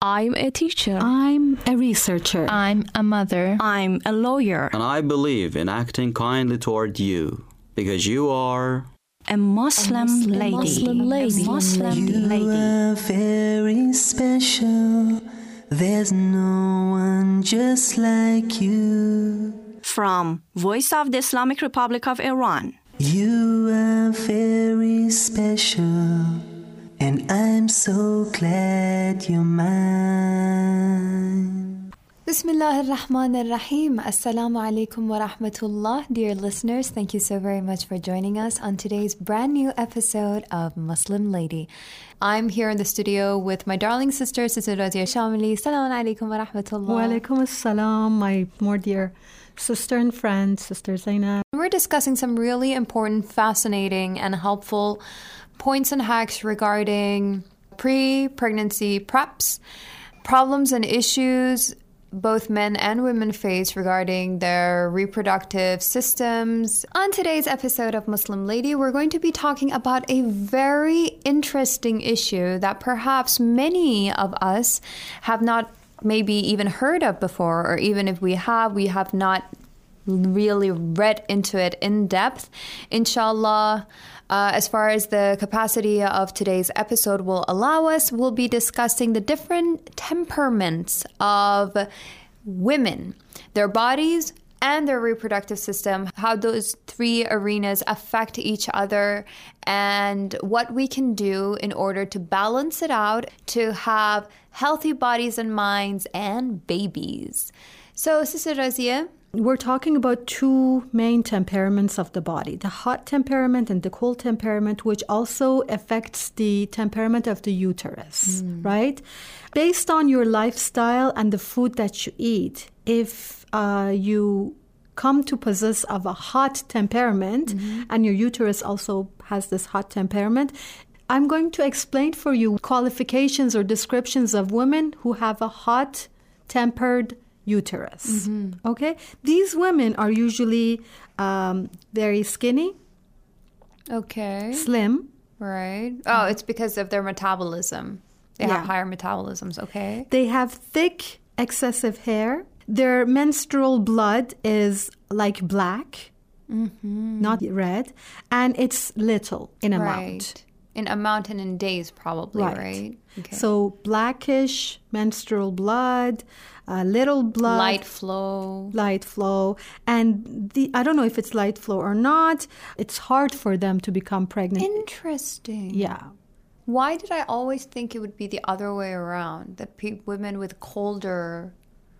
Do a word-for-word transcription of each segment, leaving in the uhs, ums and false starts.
I'm a teacher. I'm a researcher. I'm a mother. I'm a lawyer. And I believe in acting kindly toward you, because you are a Muslim, a Muslim lady. Muslim lady. A Muslim you lady. You are very special. There's no one just like you. From Voice of the Islamic Republic of Iran. You are very special, and I'm so glad you're mine. Bismillah ar-Rahman ar-Rahim. Assalamu alaikum wa rahmatullah. Dear listeners, thank you so very much for joining us on today's brand new episode of Muslim Lady. I'm here in the studio with my darling sister, Sister Razia Shamili. Assalamu alaikum wa rahmatullah. Wa alaikum assalam, my more dear sister and friend, Sister Zainab. We're discussing some really important, fascinating, and helpful points and hacks regarding pre-pregnancy preps, problems and issues both men and women face regarding their reproductive systems. On today's episode of Muslim Lady, we're going to be talking about a very interesting issue that perhaps many of us have not maybe even heard of before, or even if we have, we have not really read into it in depth. Inshallah, uh, as far as the capacity of today's episode will allow us, we'll be discussing the different temperaments of women, their bodies, and their reproductive system, how those three arenas affect each other, and what we can do in order to balance it out to have healthy bodies and minds and babies. So, Sister Razia, we're talking about two main temperaments of the body, the hot temperament and the cold temperament, which also affects the temperament of the uterus, mm. right? Based on your lifestyle and the food that you eat, if uh, you come to possess of a hot temperament, mm-hmm. and your uterus also has this hot temperament, I'm going to explain for you qualifications or descriptions of women who have a hot-tempered uterus. Mm-hmm. Okay? These women are usually um, very skinny. Okay. Slim. Right. Oh, it's because of their metabolism. They yeah. have higher metabolisms. Okay. They have thick, excessive hair. Their menstrual blood is like black, mm-hmm. not red, and it's little in amount. Right. In amount and in days, probably, right? right? Okay. So blackish menstrual blood, uh, little blood. Light flow. Light flow. And the I don't know if it's light flow or not. It's hard for them to become pregnant. Interesting. Yeah. Why did I always think it would be the other way around? That pe- women with colder...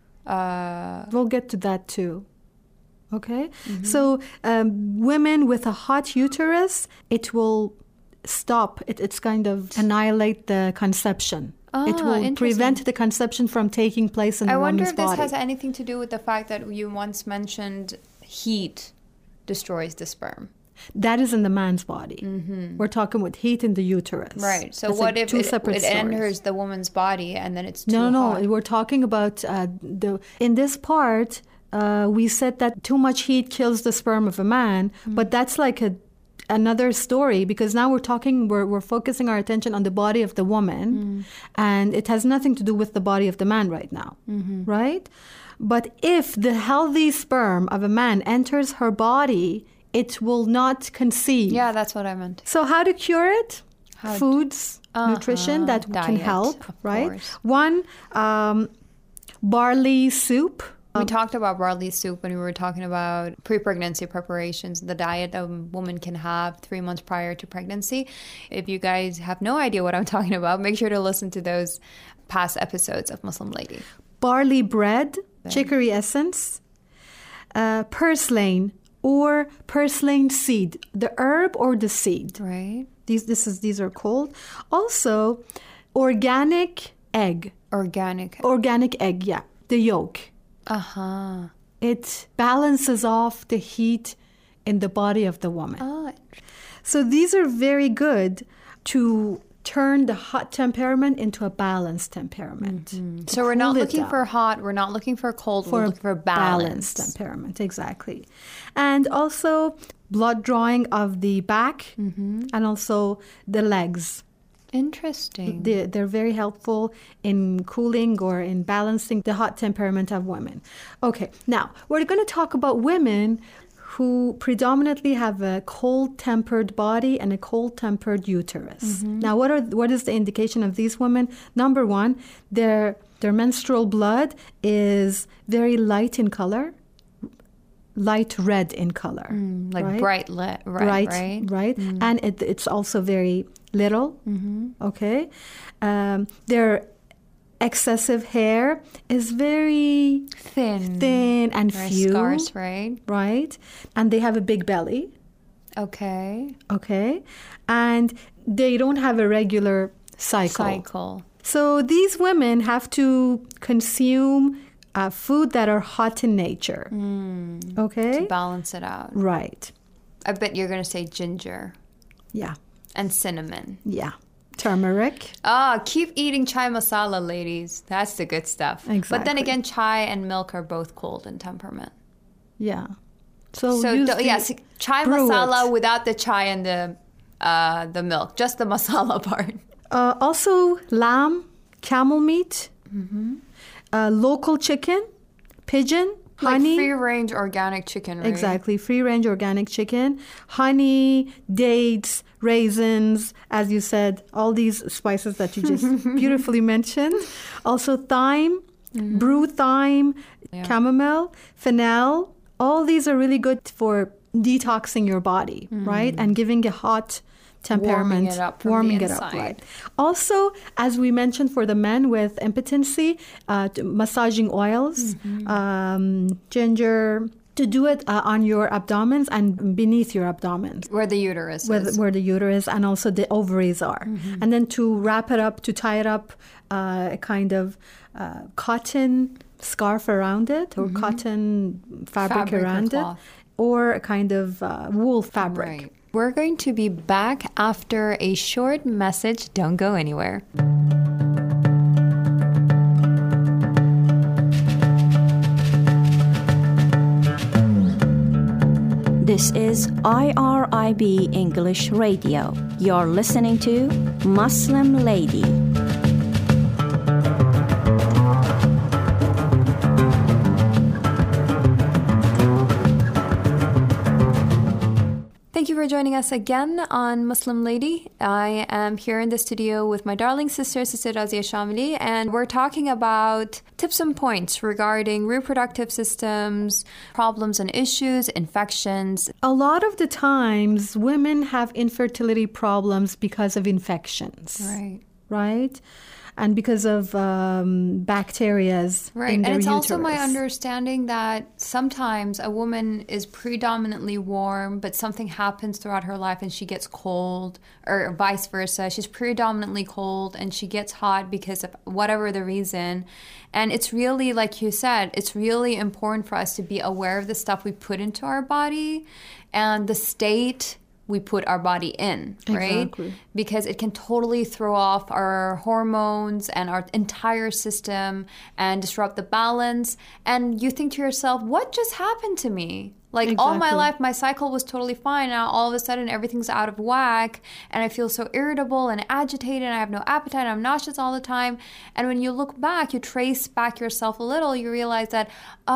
Uh... We'll get to that too. Okay? Mm-hmm. So um, women with a hot uterus, it will... stop. It, it's kind of annihilate the conception. Ah, it will prevent the conception from taking place in the I woman's body. wonder if this has anything to do with the fact that you once mentioned heat destroys the sperm. That is in the man's body. Mm-hmm. We're talking with heat in the uterus. Right. So That's what like if two it, separate it stories. enters the woman's body and then it's too no, no, hot? No, we're talking about uh, the in this part, uh, we said that too much heat kills the sperm of a man, mm-hmm. but that's like a another story, because now we're talking, we're, we're focusing our attention on the body of the woman, mm. and it has nothing to do with the body of the man right now, mm-hmm. right? But if the healthy sperm of a man enters her body, it will not conceive. Yeah, that's what I meant. So how to cure it? How Foods, uh-huh. nutrition that Diet, can help, right? Course. One, um, barley soup. We talked about barley soup when we were talking about pre-pregnancy preparations, the diet a woman can have three months prior to pregnancy. If you guys have no idea what I'm talking about, make sure to listen to those past episodes of Muslim Lady. Barley bread, chicory essence, uh, purslane or purslane seed, the herb or the seed. Right. These, this is, these are called. Also, organic egg. Organic. Organic egg, yeah. The yolk. Uh-huh. It balances off the heat in the body of the woman. Oh. So these are very good to turn the hot temperament into a balanced temperament. Mm-hmm. So we're not looking for hot, we're not looking for cold, for we're looking for balance. Balanced temperament, exactly. And also blood drawing of the back, mm-hmm. and also the legs. Interesting. They, they're very helpful in cooling or in balancing the hot temperament of women. Okay, now we're going to talk about women who predominantly have a cold-tempered body and a cold-tempered uterus. Mm-hmm. Now, what are what is the indication of these women? Number one, their their menstrual blood is very light in color, light red in color, mm, like right? bright red, right? Right, right, right. Mm. And it, it's also very little. Mm-hmm. Okay, um, their excessive hair is very thin, thin and very few, scarce, right? Right, and they have a big belly. Okay. Okay, and they don't have a regular cycle. Cycle. So these women have to consume uh, food that are hot in nature. Mm, okay, to balance it out. Right. I bet you're going to say ginger. Yeah. And cinnamon. Yeah. Turmeric. Ah, keep eating chai masala, ladies. That's the good stuff. Exactly. But then again, chai and milk are both cold in temperament. Yeah. So, so use do, the, yes, chai brew masala it. without the chai and the uh, the milk, just the masala part. Uh, also, lamb, camel meat, mm-hmm. uh, local chicken, pigeon, like honey. free-range organic chicken, right? Exactly, free-range organic chicken, honey, dates, raisins, as you said, all these spices that you just beautifully mentioned. Also thyme, mm-hmm. brew thyme, yeah. chamomile, fennel. All these are really good for detoxing your body, mm-hmm. right? And giving a hot temperament. Warming it up from warming the it up, inside. right. Also, as we mentioned for the men with impotency, uh, massaging oils, mm-hmm. um, ginger, to do it uh, on your abdomens and beneath your abdomens. Where the uterus where, is. Where the uterus and also the ovaries are. Mm-hmm. And then to wrap it up, to tie it up, uh, a kind of uh, cotton scarf around it or mm-hmm. cotton fabric, fabric around or it or a kind of uh, wool fabric. Right. We're going to be back after a short message. Don't go anywhere. This is I R I B English Radio. You're listening to Muslim Lady. Thank you for joining us again on Muslim Lady. I am here in the studio with my darling sister, Sister Razia Shamili, and we're talking about tips and points regarding reproductive systems, problems and issues, infections. A lot of the times, women have infertility problems because of infections. Right. Right? And because of um, bacterias right. in their and it's uterus. Also my understanding that sometimes a woman is predominantly warm, but something happens throughout her life and she gets cold, or vice versa. She's predominantly cold and she gets hot because of whatever the reason. And it's really, like you said, it's really important for us to be aware of the stuff we put into our body and the state we put our body in, right? Exactly. Because it can totally throw off our hormones and our entire system and disrupt the balance. And you think to yourself, what just happened to me? Like exactly. all my life, my cycle was totally fine. Now all of a sudden, everything's out of whack and I feel so irritable and agitated and I have no appetite. I'm nauseous all the time. And when you look back, you trace back yourself a little, you realize that,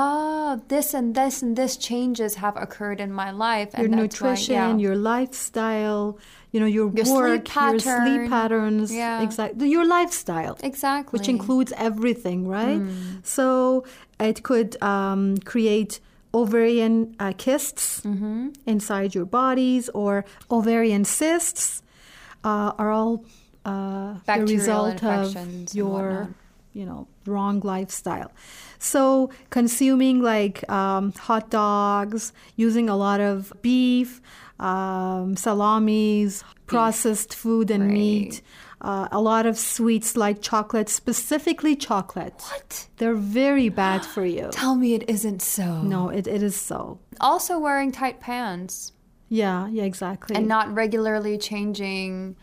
oh, this and this and this changes have occurred in my life. Your and that's nutrition, why, yeah. your lifestyle, you know, your, your work, sleep your sleep patterns, yeah. exactly, your lifestyle. Exactly. Which includes everything, right? Mm. So it could um, create ovarian uh, cysts mm-hmm. inside your bodies, or ovarian cysts uh, are all uh, the result of your, you know, wrong lifestyle. So consuming like um, hot dogs, using a lot of beef, um, salamis, beef. processed food and right. meat, Uh, a lot of sweets like chocolate, specifically chocolate. What? They're very bad for you. Tell me it isn't so. No, it, it is so. Also wearing tight pants. Yeah, yeah, exactly. And not regularly changing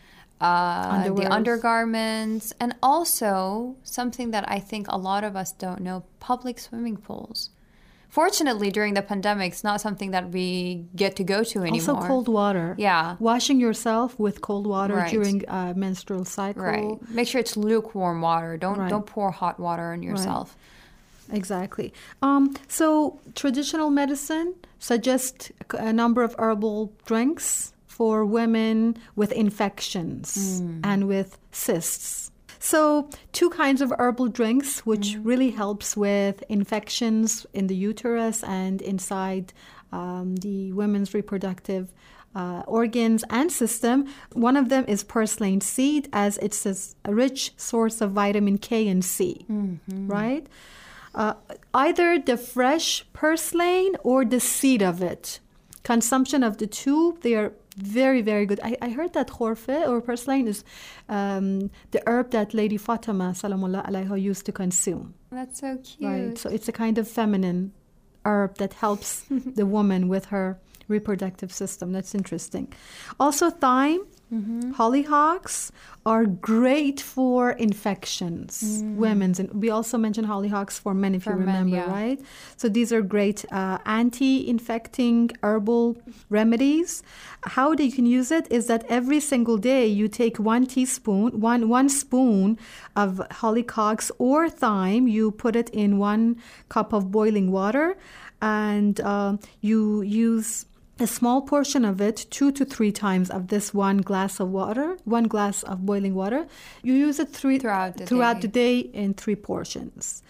uh, the undergarments. And also, something that I think a lot of us don't know, public swimming pools. Fortunately, during the pandemic, it's not something that we get to go to anymore. Also cold water. Yeah. Washing yourself with cold water Right. during uh, menstrual cycle. Right. Make sure it's lukewarm water. Don't Right. don't pour hot water on yourself. Exactly. Um, so traditional medicine suggests a number of herbal drinks for women with infections Mm. and with cysts. So two kinds of herbal drinks, which Mm. really helps with infections in the uterus and inside um, the women's reproductive uh, organs and system. One of them is purslane seed, as it's a rich source of vitamin K and C, Mm-hmm. right? Uh, either the fresh purslane or the seed of it. Consumption of the two, they are very, very good. I, I heard that khorfe or purslane is um, the herb that Lady Fatima Salamullah alayha used to consume. That's so cute. Right. So it's a kind of feminine herb that helps the woman with her reproductive system. That's interesting. Also, thyme, mm-hmm. hollyhocks are great for infections. Mm. Women's, and we also mentioned hollyhocks for men, if For you men, remember, yeah. right? So these are great uh, anti-infecting herbal remedies. How you can use it is that every single day you take one teaspoon, one one spoon of hollyhocks or thyme. You put it in one cup of boiling water, and uh, you use a small portion of it, two to three times of this one glass of water, one glass of boiling water. You use it three, Throughout the throughout day. the day in three portions.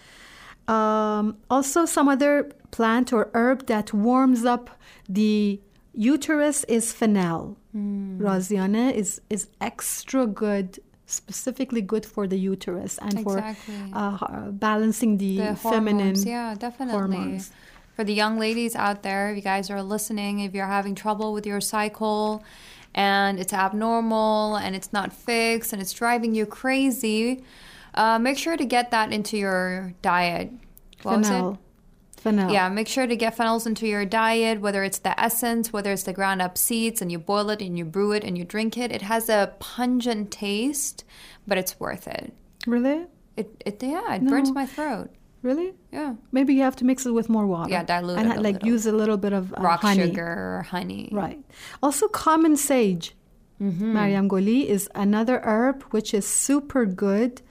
Um, also, some other plant or herb that warms up the uterus is fennel. Mm. Raziana is, is extra good, specifically good for the uterus and Exactly. for uh, balancing the, The feminine hormones, yeah, definitely. hormones. For the young ladies out there, if you guys are listening, if you're having trouble with your cycle and it's abnormal and it's not fixed and it's driving you crazy, uh, make sure to get that into your diet. What was Fennel. it? Fennel. Yeah, make sure to get fennels into your diet, whether it's the essence, whether it's the ground up seeds, and you boil it and you brew it and you drink it. It has a pungent taste, but it's worth it. Really? It, it yeah, it No. burns my throat. Really? Yeah. Maybe you have to mix it with more water. Yeah, dilute and it a like little. use a little bit of uh, Rock honey. sugar or honey. Right. Also, common sage, Mm-hmm. Mariam Goli, is another herb which is super good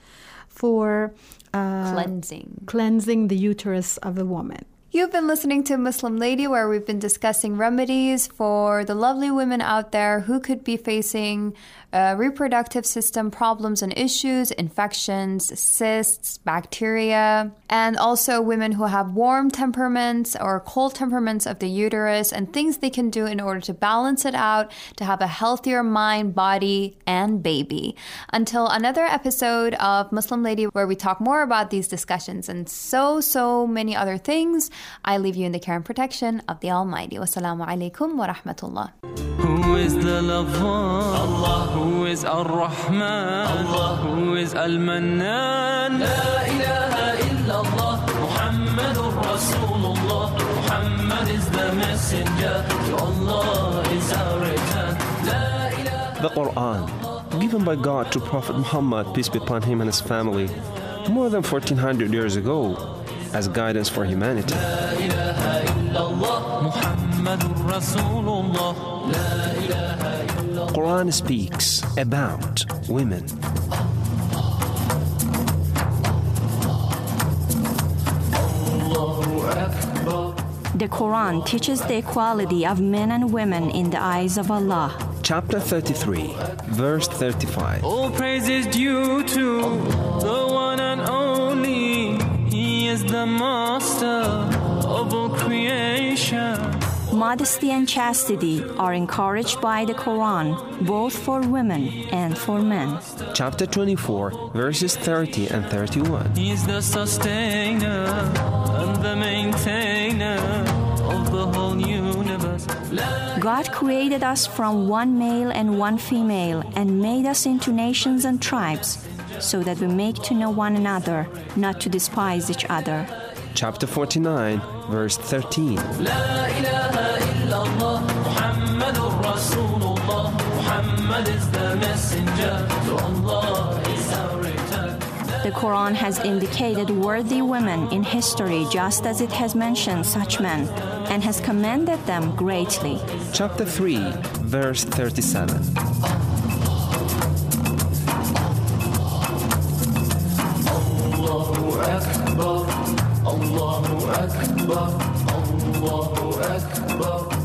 for uh, Cleansing. cleansing the uterus of a woman. You've been listening to Muslim Lady, where we've been discussing remedies for the lovely women out there who could be facing uh, reproductive system problems and issues, infections, cysts, bacteria, and also women who have warm temperaments or cold temperaments of the uterus, and things they can do in order to balance it out to have a healthier mind, body, and baby. Until another episode of Muslim Lady, where we talk more about these discussions and so, so many other things, I leave you in the care and protection of the Almighty. Wassalamu alaikum wa rahmatullah. Who is the lover? Allah. Who is Ar-Rahman? Allah. Who is Al-Mannan? La ilaha illallah. Muhammadur Rasulullah. Muhammad is the messenger. To Allah is our return. La ilaha. The Quran, given by God to Prophet Muhammad, peace be upon him and his family, more than fourteen hundred years ago, as guidance for humanity. La ilaha illallah. Muhammadur Rasulullah. La ilaha illallah. Quran speaks about women. The Quran teaches the equality of men and women in the eyes of Allah. Chapter thirty-three, verse thirty-five. All praise is due to the one and only. He is the master of all creation. Modesty and chastity are encouraged by the Quran, both for women and for men. Chapter twenty-four, verses thirty and thirty-one. He is the sustainer and the maintainer of the whole universe. God created us from one male and one female and made us into nations and tribes, so that we make to know one another, not to despise each other. Chapter forty-nine, verse thirteen. La ilaha illallah. Muhammadur Rasulullah. Muhammad is the messenger. To Allah is our return. The The Quran has indicated worthy women in history just as it has mentioned such men and has commended them greatly. Chapter three, verse thirty-seven. Allahu Akbar, Allahu Akbar, Allahu Akbar.